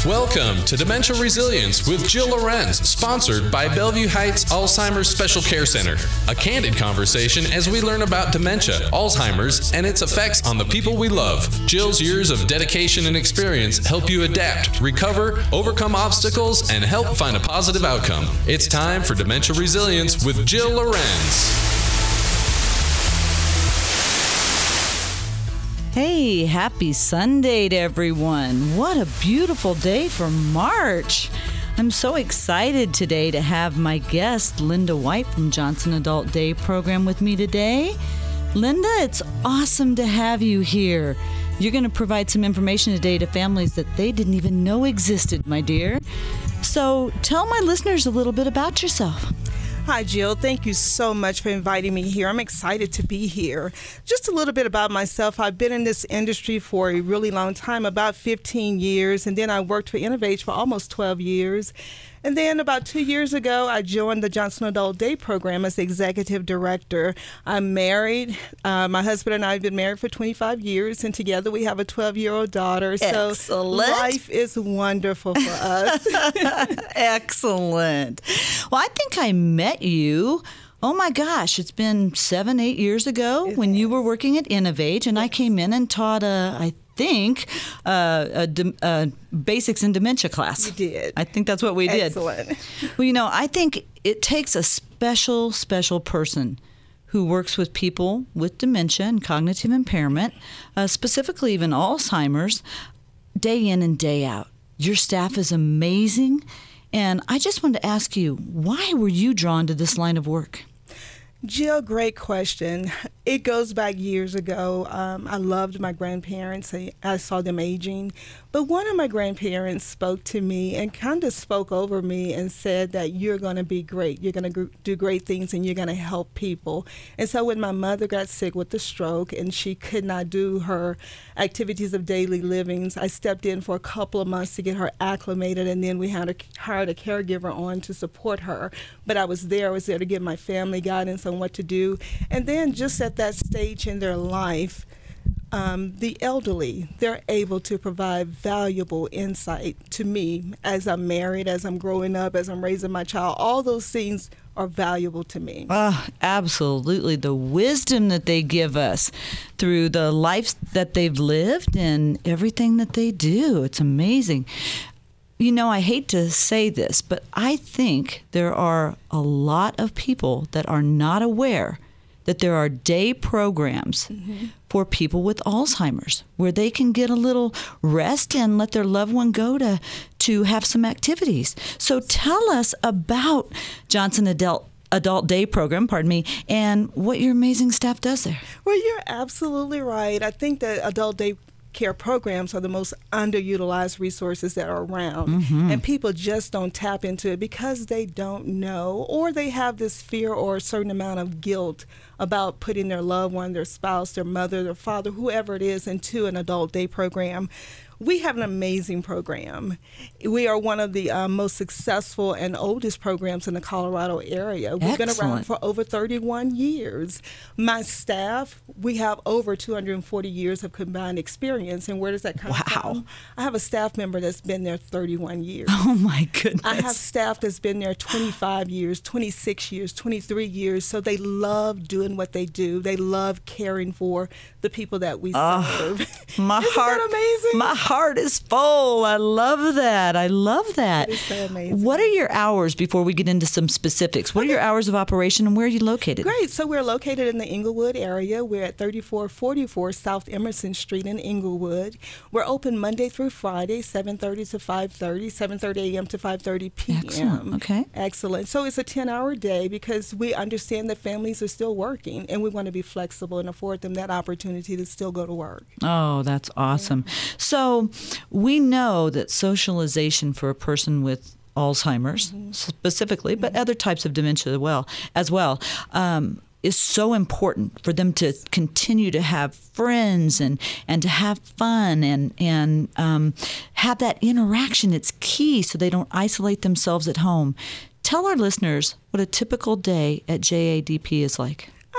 Welcome to Dementia Resilience with Jill Lorenz, sponsored by Bellevue Heights Alzheimer's Special Care Center. A candid conversation as we learn about dementia, Alzheimer's, and its effects on the people we love. Jill's years of dedication and experience help you adapt, recover, overcome obstacles, and help find a positive outcome. It's time for Dementia Resilience with Jill Lorenz. Hey, happy Sunday to everyone. What a beautiful day for March. I'm so excited today to have my guest, Linda White from Johnson Adult Day Program with me today. Linda, it's awesome to have you here. You're going to provide some information today to families that they didn't even know existed, my dear. So tell my listeners a little bit about yourself. Hi, Jill. Thank you so much for inviting me here. I'm excited to be here. Just a little bit about myself. I've been in this industry for a really long time, about 15 years, and then I worked for Innovate for almost 12 years. And then about 2 years ago, I joined the Johnson Adult Day Program as the executive director. I'm married. My husband and I have been married for 25 years, and together we have a 12-year-old daughter. Excellent. So life is wonderful for us. Excellent. Well, I think I met you. Oh my gosh, it's been 7-8 years ago when you were working at Innovate, and I came in and taught a basics in dementia class. You did. I think that's what we did. Excellent. Well, I think it takes a special person who works with people with dementia and cognitive impairment, specifically even Alzheimer's, day in and day out. Your staff is amazing. And I just wanted to ask you, why were you drawn to this line of work? Jill, great question. It goes back years ago. I loved my grandparents. I saw them aging. But one of my grandparents spoke to me and kind of spoke over me and said that you're going to be great. You're going to do great things and you're going to help people. And so when my mother got sick with a stroke and she could not do her activities of daily livings, I stepped in for a couple of months to get her acclimated, and then we hired a caregiver on to support her. But I was there to give my family guidance on what to do. And then just at that stage in their life, the elderly, they're able to provide valuable insight to me as I'm married, as I'm growing up, as I'm raising my child. All those things are valuable to me. Absolutely. The wisdom that they give us through the lives that they've lived and everything that they do. It's amazing. I hate to say this, but I think there are a lot of people that are not aware that there are day programs for people with Alzheimer's where they can get a little rest and let their loved one go to have some activities. So tell us about Johnson Adult Day Program, and what your amazing staff does there. Well, you're absolutely right. I think that adult day care programs are the most underutilized resources that are around, and people just don't tap into it because they don't know, or they have this fear or a certain amount of guilt about putting their loved one, their spouse, their mother, their father, whoever it is, into an adult day program. We have an amazing program. We are one of the most successful and oldest programs in the Colorado area. We've been around for over 31 years. My staff, we have over 240 years of combined experience. And where does that come from? I have a staff member that's been there 31 years. Oh, my goodness. I have staff that's been there 25 years, 26 years, 23 years. So they love doing what they do. They love caring for the people that we serve. Isn't that amazing? My heart is full. I love that. It is so amazing. What are your hours before we get into some specifics? What are your hours of operation and where are you located? Great. So we're located in the Inglewood area. We're at 3444 South Emerson Street in Inglewood. We're open Monday through Friday, 7:30 to 5:30, 7:30 a.m. to 5:30 p.m. Excellent. Okay. Excellent. So it's a 10-hour day because we understand that families are still working and we want to be flexible and afford them that opportunity to still go to work. Oh, that's awesome. So we know that socialization for a person with Alzheimer's specifically, but other types of dementia as well, is so important for them to continue to have friends and to have fun and have that interaction. It's key so they don't isolate themselves at home. Tell our listeners what a typical day at JADP is like. I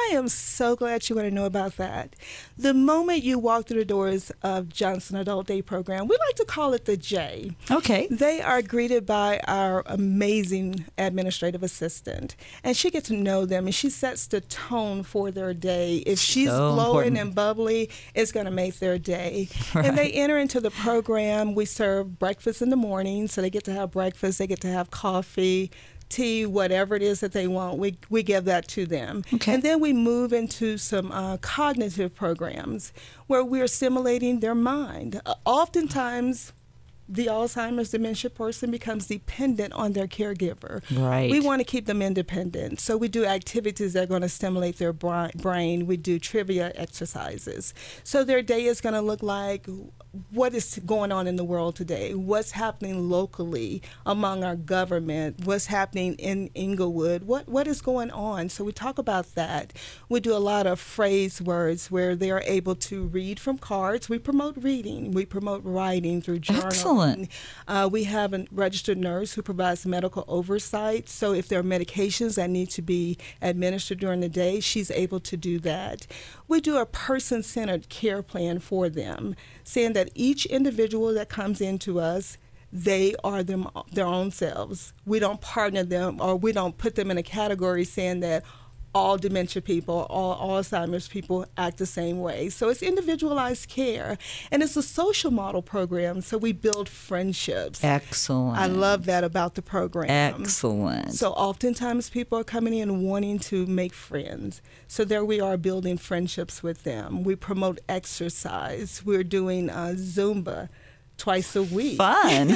I am so glad you want to know about that. The moment you walk through the doors of Johnson Adult Day Program, we like to call it the J. Okay. They are greeted by our amazing administrative assistant, and she gets to know them, and she sets the tone for their day. If she's glowing and bubbly, it's going to make their day. Right. And they enter into the program. We serve breakfast in the morning, so they get to have breakfast. They get to have coffee, tea, whatever it is that they want, we give that to them. Okay. And then we move into some cognitive programs where we're stimulating their mind. Oftentimes, the Alzheimer's dementia person becomes dependent on their caregiver. Right. We want to keep them independent. So we do activities that are going to stimulate their brain. We do trivia exercises. So their day is going to look like what is going on in the world today, what's happening locally among our government, what's happening in Inglewood, what is going on. So we talk about that. We do a lot of phrase words where they are able to read from cards. We promote reading. We promote writing through journaling. Excellent. We have a registered nurse who provides medical oversight. So if there are medications that need to be administered during the day, she's able to do that. We do a person-centered care plan for them, saying that each individual that comes into us, they are their own selves. We don't partner them, or we don't put them in a category saying that all dementia people, all Alzheimer's people act the same way. So it's individualized care. And it's a social model program, so we build friendships. Excellent. I love that about the program. Excellent. So oftentimes people are coming in wanting to make friends. So there we are building friendships with them. We promote exercise. We're doing Zumba twice a week. Fun.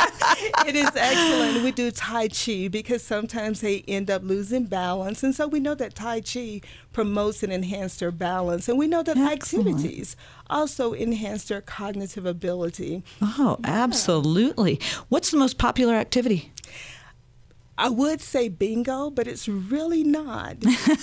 It is excellent. We do Tai Chi because sometimes they end up losing balance. And so we know that Tai Chi promotes and enhances their balance. And we know that activities also enhance their cognitive ability. Oh, absolutely. What's the most popular activity? I would say bingo, but it's really not.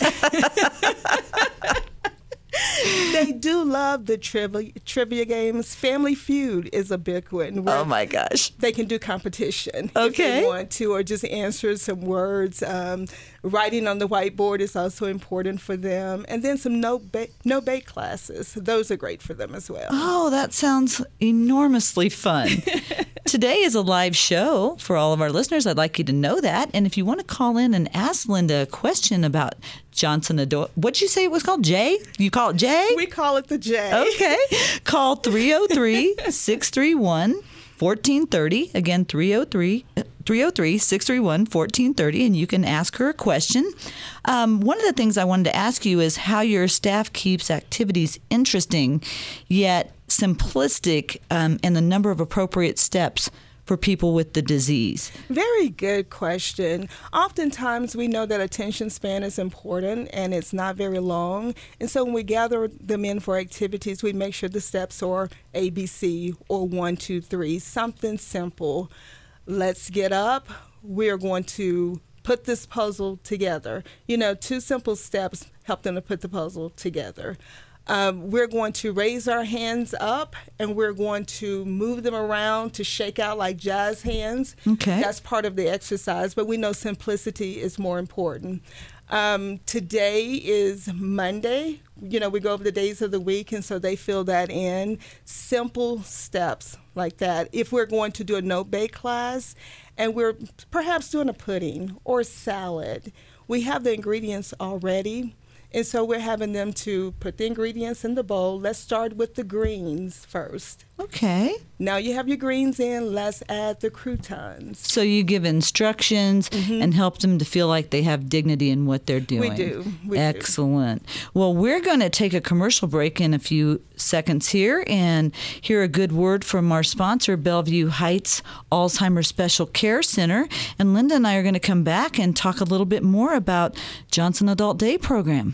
They do love the trivia games. Family Feud is a big one. Oh, my gosh. They can do competition if they want to, or just answer some words. Writing on the whiteboard is also important for them. And then some no-bake classes. Those are great for them as well. Oh, that sounds enormously fun. Today is a live show for all of our listeners. I'd like you to know that. And if you want to call in and ask Linda a question about Johnson Adult, what'd you say it was called? J? You call it J? We call it the J. Okay. Call 303-631-1430. Again, 303-631-1430, and you can ask her a question. One of the things I wanted to ask you is how your staff keeps activities interesting, yet simplistic, and the number of appropriate steps for people with the disease? Very good question. Oftentimes we know that attention span is important and it's not very long. And so when we gather them in for activities, we make sure the steps are ABC or 1, 2, 3, something simple. Let's get up. We're going to put this puzzle together. 2 simple steps help them to put the puzzle together. We're going to raise our hands up, and we're going to move them around to shake out like jazz hands. Okay. That's part of the exercise, but we know simplicity is more important. Today is Monday. We go over the days of the week, and so they fill that in. Simple steps like that. If we're going to do a no-bake class, and we're perhaps doing a pudding or salad, we have the ingredients already. And so we're having them to put the ingredients in the bowl. Let's start with the greens first. Okay. Now you have your greens in, let's add the croutons. So you give instructions and help them to feel like they have dignity in what they're doing. We do. Excellent. Well, we're going to take a commercial break in a few seconds here and hear a good word from our sponsor, Bellevue Heights Alzheimer's Special Care Center. And Linda and I are going to come back and talk a little bit more about Johnson Adult Day Program.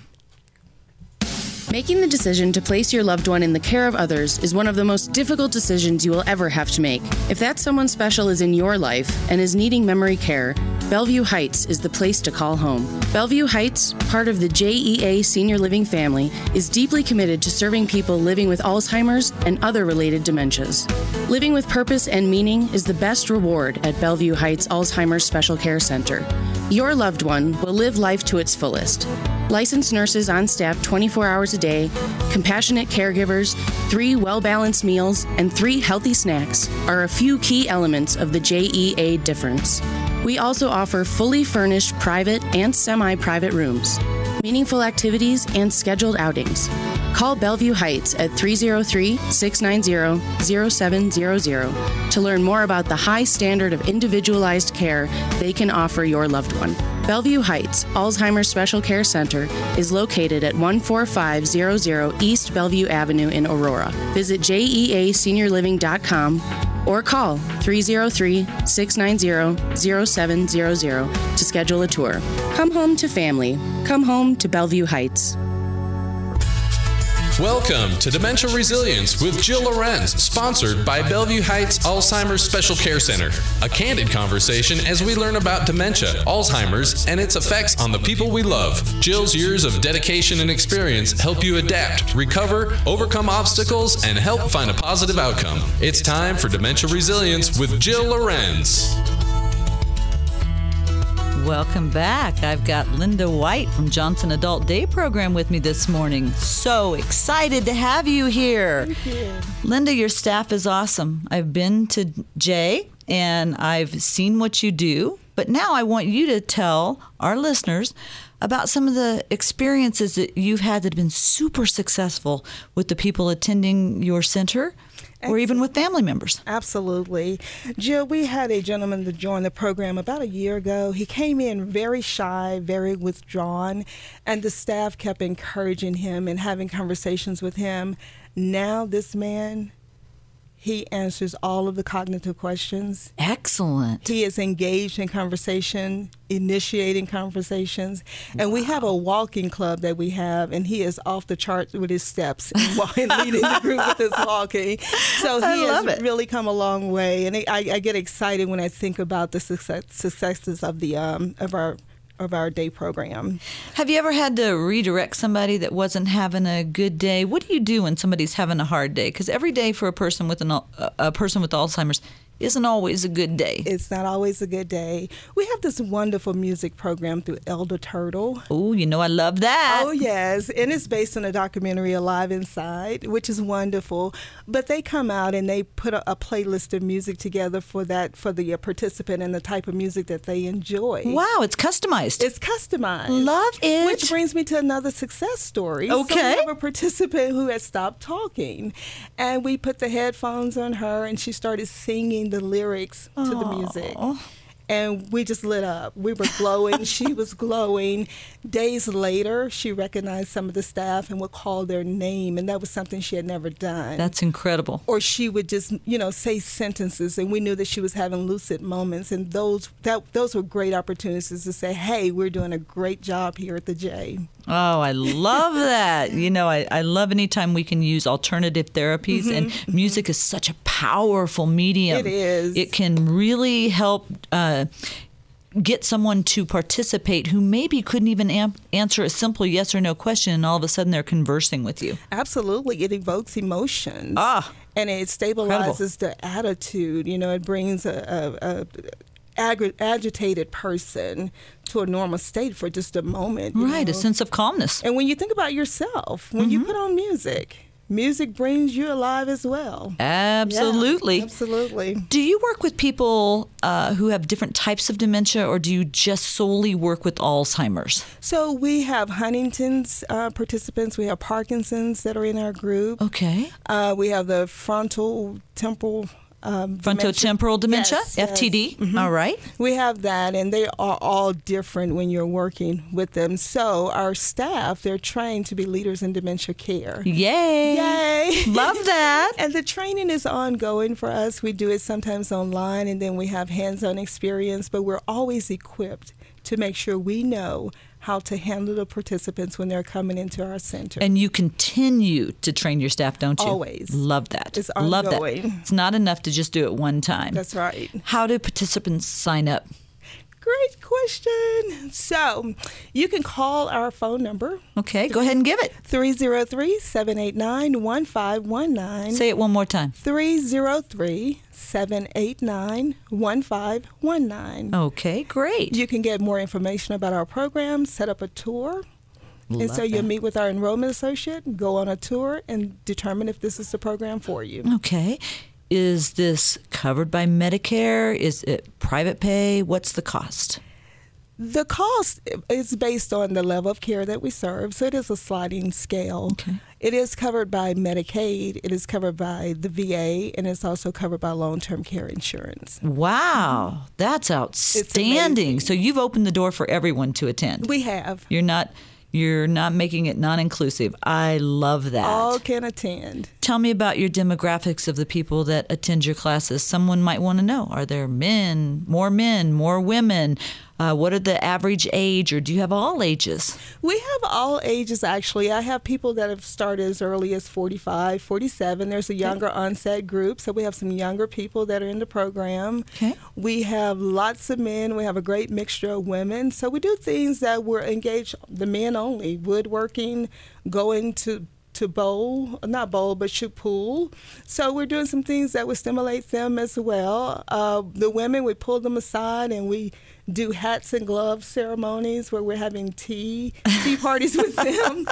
Making the decision to place your loved one in the care of others is one of the most difficult decisions you will ever have to make. If that someone special is in your life and is needing memory care, Bellevue Heights is the place to call home. Bellevue Heights, part of the JEA Senior Living family, is deeply committed to serving people living with Alzheimer's and other related dementias. Living with purpose and meaning is the best reward at Bellevue Heights Alzheimer's Special Care Center. Your loved one will live life to its fullest. Licensed nurses on staff 24 hours a day, compassionate caregivers, 3 well-balanced meals, and 3 healthy snacks are a few key elements of the JEA difference. We also offer fully furnished private and semi-private rooms, meaningful activities, and scheduled outings. Call Bellevue Heights at 303-690-0700 to learn more about the high standard of individualized care they can offer your loved one. Bellevue Heights Alzheimer's Special Care Center is located at 14500 East Bellevue Avenue in Aurora. Visit jeaseniorliving.com or call 303-690-0700 to schedule a tour. Come home to family. Come home to Bellevue Heights. Welcome to Dementia Resilience with Jill Lorenz, sponsored by Bellevue Heights Alzheimer's Special Care Center. A candid conversation as we learn about dementia, Alzheimer's, and its effects on the people we love. Jill's years of dedication and experience help you adapt, recover, overcome obstacles, and help find a positive outcome. It's time for Dementia Resilience with Jill Lorenz. Welcome back. I've got Linda White from Johnson Adult Day Program with me this morning. So excited to have you here. Thank you. Linda, your staff is awesome. I've been to Jay and I've seen what you do, but now I want you to tell our listeners about some of the experiences that you've had that have been super successful with the people attending your center or even with family members. Absolutely. Jill, we had a gentleman that joined the program about a year ago. He came in very shy, very withdrawn, and the staff kept encouraging him and having conversations with him. Now this man, he answers all of the cognitive questions. Excellent. He is engaged in conversation, initiating conversations. And we have a walking club that we have, and he is off the charts with his steps and leading the group with his walking. So he has really come a long way. And I get excited when I think about the successes of the of our day program. Have you ever had to redirect somebody that wasn't having a good day? What do you do when somebody's having a hard day? Because every day for a person with Alzheimer's isn't always a good day. It's not always a good day. We have this wonderful music program through Elder Turtle. Oh, you know I love that. Oh, yes. And it's based on a documentary, Alive Inside, which is wonderful. But they come out and they put a playlist of music together for the participant and the type of music that they enjoy. Wow, it's customized. It's customized. Love it. Which brings me to another success story. Okay. So we have a participant who had stopped talking, and we put the headphones on her, and she started singing the lyrics to the music. And we just lit up. We were glowing. She was glowing. Days later, she recognized some of the staff and would call their name, and that was something she had never done. That's incredible. Or she would just, say sentences, and we knew that she was having lucid moments, and those were great opportunities to say, hey, we're doing a great job here at the J. Oh, I love that. I love anytime we can use alternative therapies, and music is such a powerful medium. It is. It can really help get someone to participate who maybe couldn't even answer a simple yes or no question, and all of a sudden they're conversing with you. Absolutely. It evokes emotions. And it stabilizes the attitude. It brings a agitated person to a normal state for just a moment. Right, a sense of calmness. And when you think about yourself, when you put on music brings you alive as well. Absolutely. Yeah, absolutely. Do you work with people who have different types of dementia, or do you just solely work with Alzheimer's? So we have Huntington's participants. We have Parkinson's that are in our group. Okay. We have the frontotemporal dementia, yes, FTD. Yes. All right. We have that, and they are all different when you're working with them. So our staff, they're trained to be leaders in dementia care. Yay. Yay. Love that. And the training is ongoing for us. We do it sometimes online, and then we have hands-on experience, but we're always equipped to make sure we know how to handle the participants when they're coming into our center. And you continue to train your staff, don't you? Always. Love that. It's ongoing. Love that. It's not enough to just do it one time. That's right. How do participants sign up? Great question. So you can call our phone number. Okay, go ahead and give it. 303-789-1519. Say it one more time. 303-789-1519. Okay, great. You can get more information about our program, set up a tour. And so you'll meet with our enrollment associate, go on a tour, and determine if this is the program for you. Okay. Is this covered by Medicare? Is it private pay? What's the cost? The cost is based on the level of care that we serve, so it is a sliding scale. Okay. It is covered by Medicaid, it is covered by the VA, and it's also covered by long-term care insurance. Wow, that's outstanding. So you've opened the door for everyone to attend. We have. You're not making it non-inclusive. I love that. All can attend. Tell me about your demographics of the people that attend your classes. Someone might want to know, are there men, more women? What are the average age, or do you have all ages? We have all ages, actually. I have people that have started as early as 45, 47. There's a younger onset group, so we have some younger people that are in the program. Okay. We have lots of men. We have a great mixture of women. So we do things that we're engaged, the men only, woodworking, going to shoot pool. So we're doing some things that would stimulate them as well. The women, we pull them aside and we do hats and gloves ceremonies where we're having tea parties with them.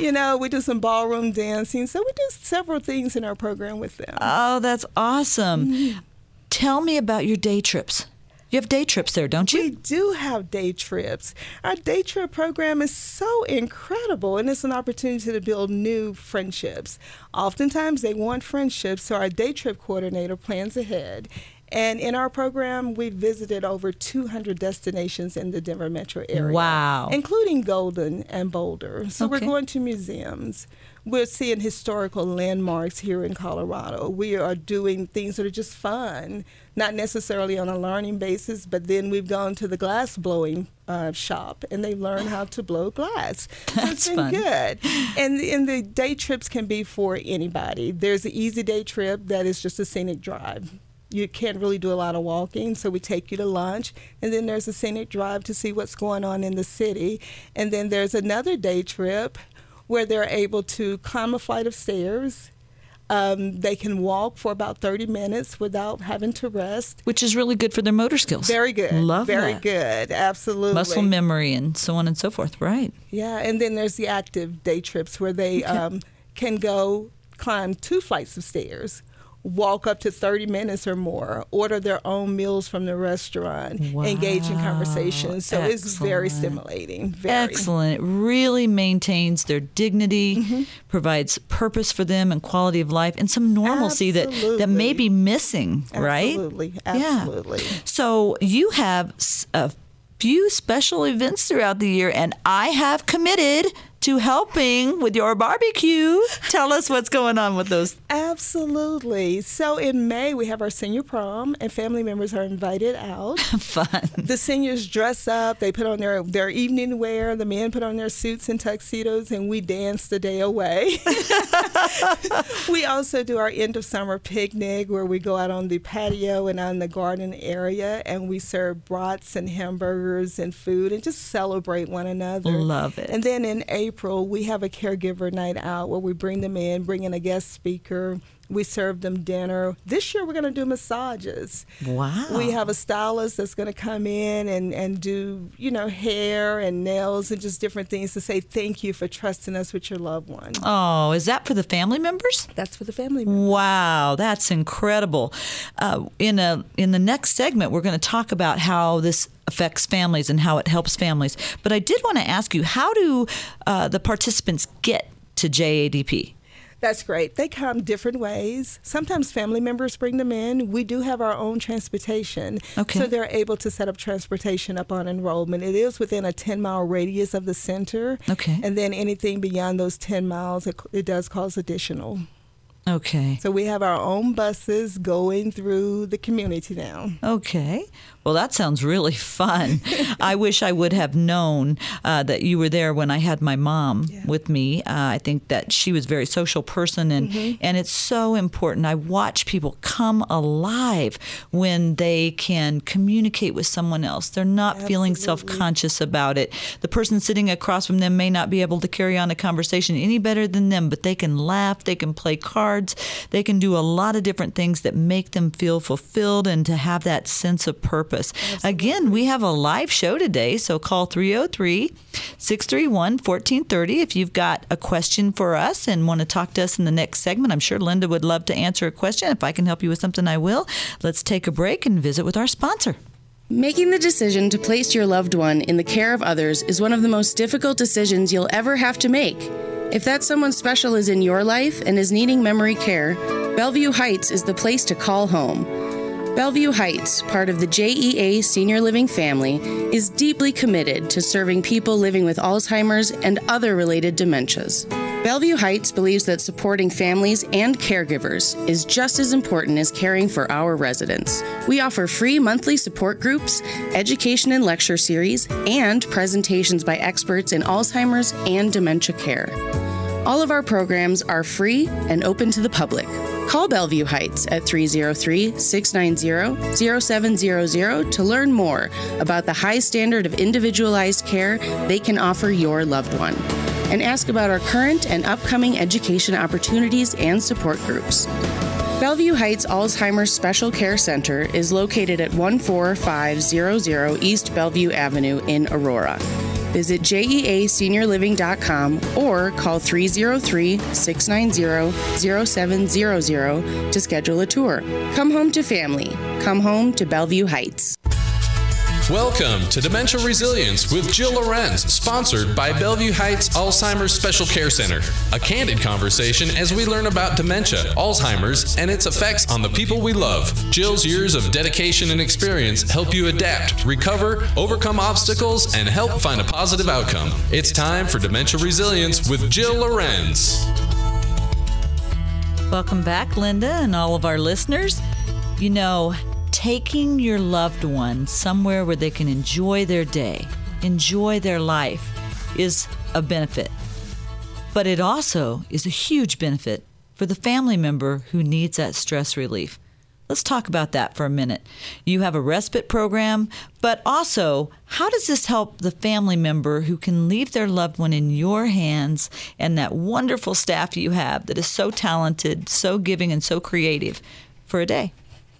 We do some ballroom dancing. So we do several things in our program with them. Oh, that's awesome. Mm-hmm. Tell me about your day trips. You have day trips there, don't you? We do have day trips. Our day trip program is so incredible, and it's an opportunity to build new friendships. Oftentimes, they want friendships, so our day trip coordinator plans ahead. And in our program, we visited over 200 destinations in the Denver metro area. Wow. Including Golden and Boulder. So we're Okay. going to museums. We're seeing historical landmarks here in Colorado. We are doing things that are just fun, not necessarily on a learning basis, but then we've gone to the glass blowing shop, and they learn how to blow glass. That's it's been fun. good. And the day trips can be for anybody. There's an easy day trip that is just a scenic drive. You can't really do a lot of walking, so we take you to lunch, and then there's a scenic drive to see what's going on in the city. And then there's another day trip where they're able to climb a flight of stairs. They can walk for about 30 minutes without having to rest. Which is really good for their motor skills. Very good. Love Very that. good. Absolutely. Muscle memory and so on and so forth, right? Yeah, and then there's the active day trips where they can go climb 2 flights of stairs, walk up to 30 minutes or more, order their own meals from the restaurant, engage in conversations. So it's very stimulating. Very. Excellent. It really maintains their dignity, provides purpose for them and quality of life, and some normalcy that may be missing, right? Absolutely. Yeah. Absolutely. So you have a few special events throughout the year, and I have committed to helping with your barbecue. Tell us what's going on with those. Absolutely. So in May, we have our senior prom, and family members are invited out. Fun. The seniors dress up. They put on their evening wear. The men put on their suits and tuxedos, and we dance the day away. We also do our end of summer picnic where we go out on the patio and out in the garden area, and we serve brats and hamburgers and food and just celebrate one another. Love it. And then in April, we have a caregiver night out where we bring them in, bring in a guest speaker. We serve them dinner. This year, we're going to do massages. Wow. We have a stylist that's going to come in and do, hair and nails and just different things to say thank you for trusting us with your loved one. Oh, is that for the family members? That's for the family members. Wow, that's incredible. In the next segment, we're going to talk about how this affects families and how it helps families. But I did want to ask you, how do the participants get to JADP? That's great. They come different ways. Sometimes family members bring them in. We do have our own transportation. Okay. So they're able to set up transportation upon enrollment. It is within a 10-mile radius of the center. Okay. And then anything beyond those 10 miles, it does cost additional. Okay. So we have our own buses going through the community now. Okay. Well, that sounds really fun. I wish I would have known that you were there when I had my mom with me. I think that she was a very social person, and it's so important. I watch people come alive when they can communicate with someone else. They're not feeling self-conscious about it. The person sitting across from them may not be able to carry on a conversation any better than them, but they can laugh, they can play cards, they can do a lot of different things that make them feel fulfilled and to have that sense of purpose. Absolutely. Again, we have a live show today, so call 303-631-1430 if you've got a question for us and want to talk to us in the next segment. I'm sure Linda would love to answer a question. If I can help you with something, I will. Let's take a break and visit with our sponsor. Making the decision to place your loved one in the care of others is one of the most difficult decisions you'll ever have to make. If that someone special is in your life and is needing memory care, Bellevue Heights is the place to call home. Bellevue Heights, part of the JEA Senior Living family, is deeply committed to serving people living with Alzheimer's and other related dementias. Bellevue Heights believes that supporting families and caregivers is just as important as caring for our residents. We offer free monthly support groups, education and lecture series, and presentations by experts in Alzheimer's and dementia care. All of our programs are free and open to the public. Call Bellevue Heights at 303-690-0700 to learn more about the high standard of individualized care they can offer your loved one. And ask about our current and upcoming education opportunities and support groups. Bellevue Heights Alzheimer's Special Care Center is located at 14500 East Bellevue Avenue in Aurora. Visit jeaseniorliving.com or call 303-690-0700 to schedule a tour. Come home to family. Come home to Bellevue Heights. Welcome to Dementia Resilience with Jill Lorenz, sponsored by Bellevue Heights Alzheimer's Special Care Center. A candid conversation as we learn about dementia, Alzheimer's, and its effects on the people we love. Jill's years of dedication and experience help you adapt, recover, overcome obstacles, and help find a positive outcome. It's time for Dementia Resilience with Jill Lorenz. Welcome back, Linda, and all of our listeners. You know, taking your loved one somewhere where they can enjoy their day, enjoy their life, is a benefit. But it also is a huge benefit for the family member who needs that stress relief. Let's talk about that for a minute. You have a respite program, but also, how does this help the family member who can leave their loved one in your hands and that wonderful staff you have that is so talented, so giving, and so creative for a day?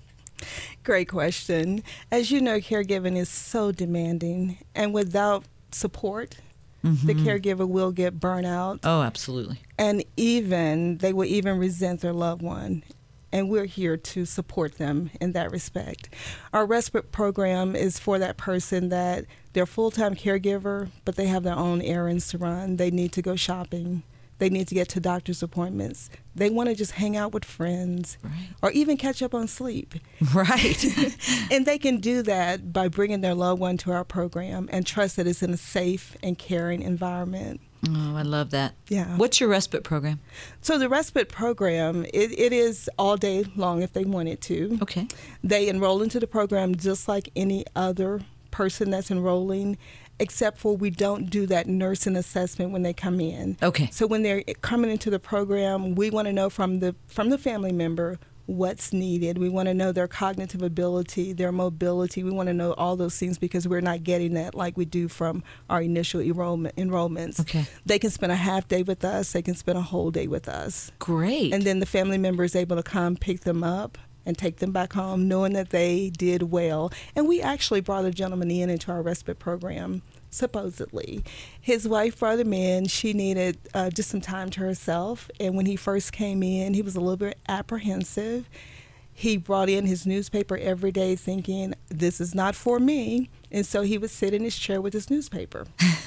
Great question. As you know, caregiving is so demanding, and without support, the caregiver will get burnt out. Oh, absolutely. And they will even resent their loved one. And we're here to support them in that respect. Our respite program is for that person that they're a full-time caregiver, but they have their own errands to run. They need to go shopping. They need to get to doctor's appointments. They want to just hang out with friends, right, or even catch up on sleep. Right. And they can do that by bringing their loved one to our program and trust that it's in a safe and caring environment. Oh, I love that. Yeah. What's your respite program? So the respite program, it is all day long if they wanted to. Okay. They enroll into the program just like any other person that's enrolling, except for we don't do that nursing assessment when they come in. Okay. So when they're coming into the program, we want to know from the family member what's needed. We want to know their cognitive ability, their mobility. We want to know all those things because we're not getting that like we do from our initial enrollments. Okay. They can spend a half day with us. They can spend a whole day with us. Great. And then the family member is able to come pick them up and take them back home knowing that they did well. And we actually brought a gentleman into our respite program, supposedly. His wife brought him in. She needed just some time to herself. And when he first came in, he was a little bit apprehensive. He brought in his newspaper every day thinking, this is not for me. And so he would sit in his chair with his newspaper.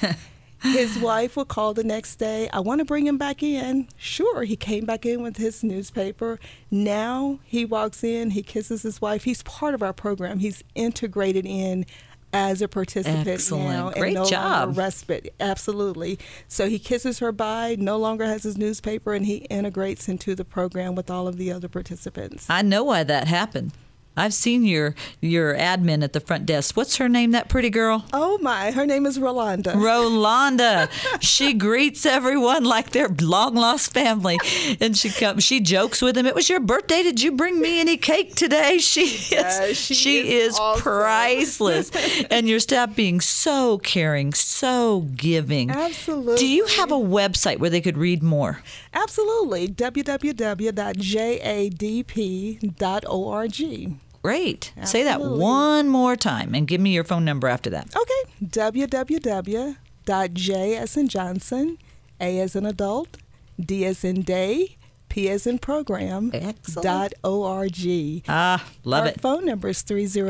His wife would call the next day, I want to bring him back in. Sure, he came back in with his newspaper. Now he walks in, he kisses his wife. He's part of our program. He's integrated in as a participant Excellent. now. Great and no job. longer respite. Absolutely. So he kisses her bye, no longer has his newspaper, and he integrates into the program with all of the other participants. I know why that happened. I've seen your admin at the front desk. What's her name, that pretty girl? Oh my, her name is Rolanda. Rolanda. She greets everyone like they're long-lost family. And she jokes with them. It was your birthday. Did you bring me any cake today? She is awesome. priceless. And your staff being so caring, so giving. Absolutely. Do you have a website where they could read more? Absolutely. www.jadp.org. Great. Say that Absolutely. one more time and give me your phone number after that. Okay. www.j as in Johnson, A as in adult, D as in day, P as in program, Excellent. .org. Love Our it. phone number is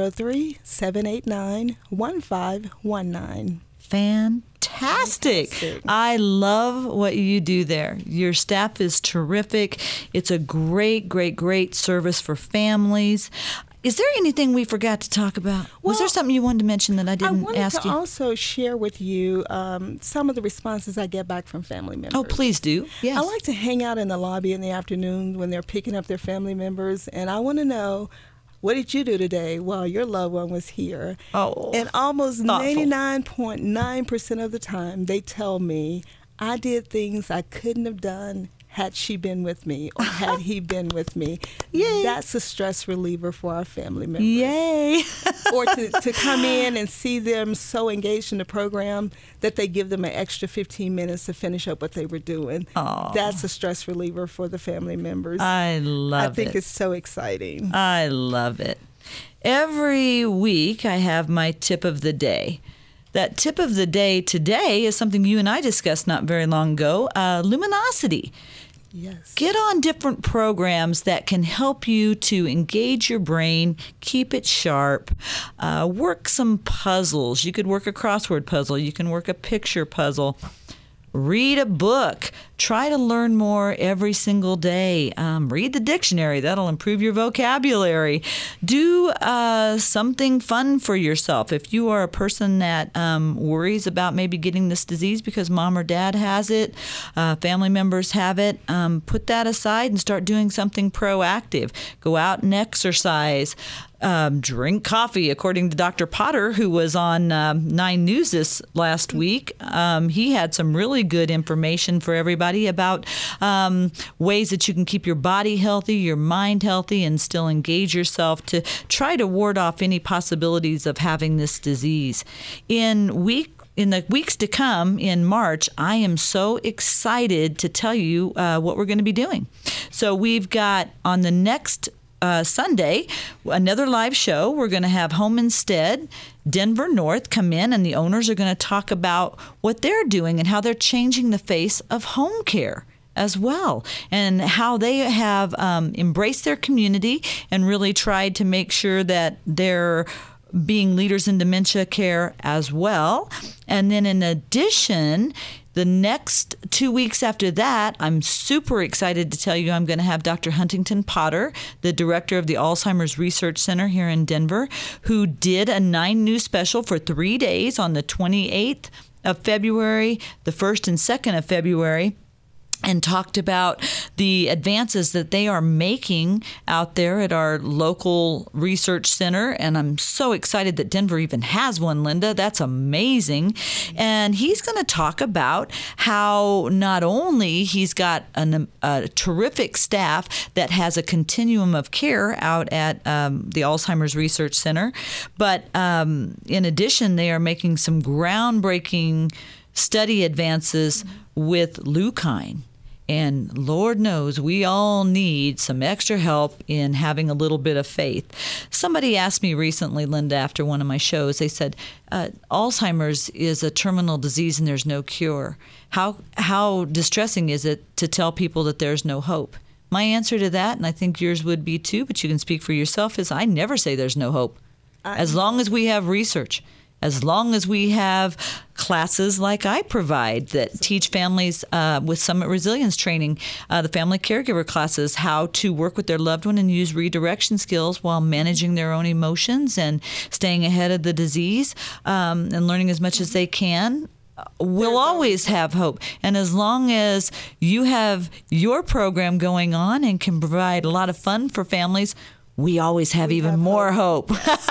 303-789-1519. Fantastic. I love what you do there. Your staff is terrific. It's a great, great, great service for families. Is there anything we forgot to talk about? Was there something you wanted to mention that I didn't ask I wanted to you? also share with you some of the responses I get back from family members. Oh, please do. Yes. I like to hang out in the lobby in the afternoon when they're picking up their family members, and I want to know, what did you do today while your loved one was here? Oh, And almost thoughtful. 99.9% of the time, they tell me, I did things I couldn't have done had she been with me or had he been with me. Yay. That's a stress reliever for our family members. Yay. Or to come in and see them so engaged in the program that they give them an extra 15 minutes to finish up what they were doing. Aw. That's a stress reliever for the family members. I love I think it. it's so exciting. I love it. Every week I have my tip of the day. That tip of the day today is something you and I discussed not very long ago, luminosity. Yes. Get on different programs that can help you to engage your brain, keep it sharp, work some puzzles. You could work a crossword puzzle. You can work a picture puzzle. Read a book. Try to learn more every single day. Read the dictionary. That'll improve your vocabulary. Do something fun for yourself. If you are a person that worries about maybe getting this disease because mom or dad has it, family members have it, put that aside and start doing something proactive. Go out and exercise. Drink coffee, according to Dr. Potter, who was on 9 News this last week. He had some really good information for everybody about ways that you can keep your body healthy, your mind healthy, and still engage yourself to try to ward off any possibilities of having this disease. In the weeks to come in March, I am so excited to tell you what we're going to be doing. So we've got on the next Sunday, another live show. We're going to have Home Instead, Denver North come in, and the owners are going to talk about what they're doing and how they're changing the face of home care as well, and how they have embraced their community and really tried to make sure that they're being leaders in dementia care as well. And then in addition, the next 2 weeks after that, I'm super excited to tell you I'm going to have Dr. Huntington Potter, the director of the Alzheimer's Research Center here in Denver, who did a 9 News special for 3 days on the 28th of February, the 1st and 2nd of February, and talked about the advances that they are making out there at our local research center. And I'm so excited that Denver even has one, Linda. That's amazing. And he's going to talk about how not only he's got a terrific staff that has a continuum of care out at the Alzheimer's Research Center, but in addition, they are making some groundbreaking study advances with Leukine. And Lord knows we all need some extra help in having a little bit of faith. Somebody asked me recently, Linda, after one of my shows, they said, Alzheimer's is a terminal disease and there's no cure. How distressing is it to tell people that there's no hope? My answer to that, and I think yours would be too, but you can speak for yourself, is I never say there's no hope. As long as we have research, as long as we have classes like I provide that teach families with Summit Resilience training, the family caregiver classes, how to work with their loved one and use redirection skills while managing their own emotions and staying ahead of the disease and learning as much as they can. We'll always have hope. And as long as you have your program going on and can provide a lot of fun for families, we always have even more hope.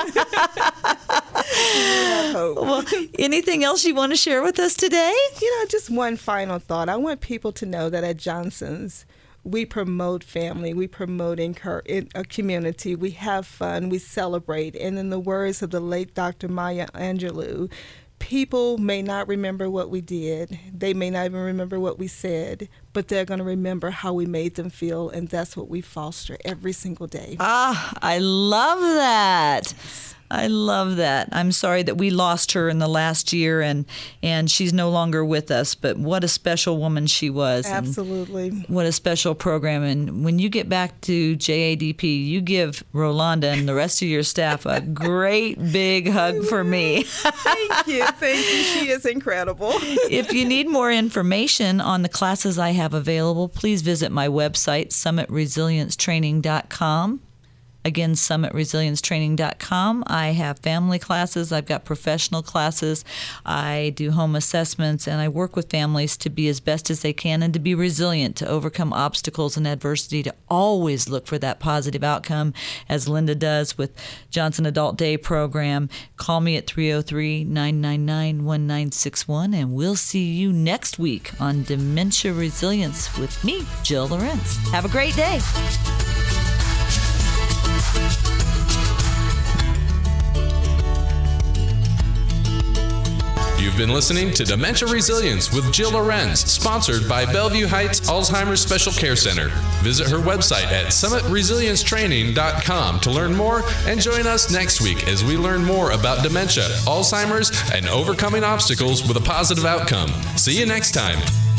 Well, anything else you want to share with us today? Just one final thought. I want people to know that at Johnson's, we promote family, we promote a community, we have fun, we celebrate. And in the words of the late Dr. Maya Angelou, people may not remember what we did. They may not even remember what we said, but they're going to remember how we made them feel, and that's what we foster every single day. I love that. I love that. I'm sorry that we lost her in the last year, and she's no longer with us, but what a special woman she was. Absolutely. What a special program. And when you get back to JADP, you give Rolanda and the rest of your staff a great big hug for me. Thank you. She is incredible. If you need more information on the classes I have available, please visit my website, summitresiliencetraining.com. Again, summitresiliencetraining.com. I have family classes. I've got professional classes. I do home assessments, and I work with families to be as best as they can and to be resilient, to overcome obstacles and adversity, to always look for that positive outcome, as Linda does with Johnson Adult Day program. Call me at 303-999-1961, and we'll see you next week on Dementia Resilience with me, Jill Lorenz. Have a great day. You've been listening to Dementia Resilience with Jill Lorenz, sponsored by Bellevue Heights Alzheimer's Special Care Center. Visit her website at summitresiliencetraining.com to learn more, and join us next week as we learn more about dementia, Alzheimer's, and overcoming obstacles with a positive outcome. See you next time.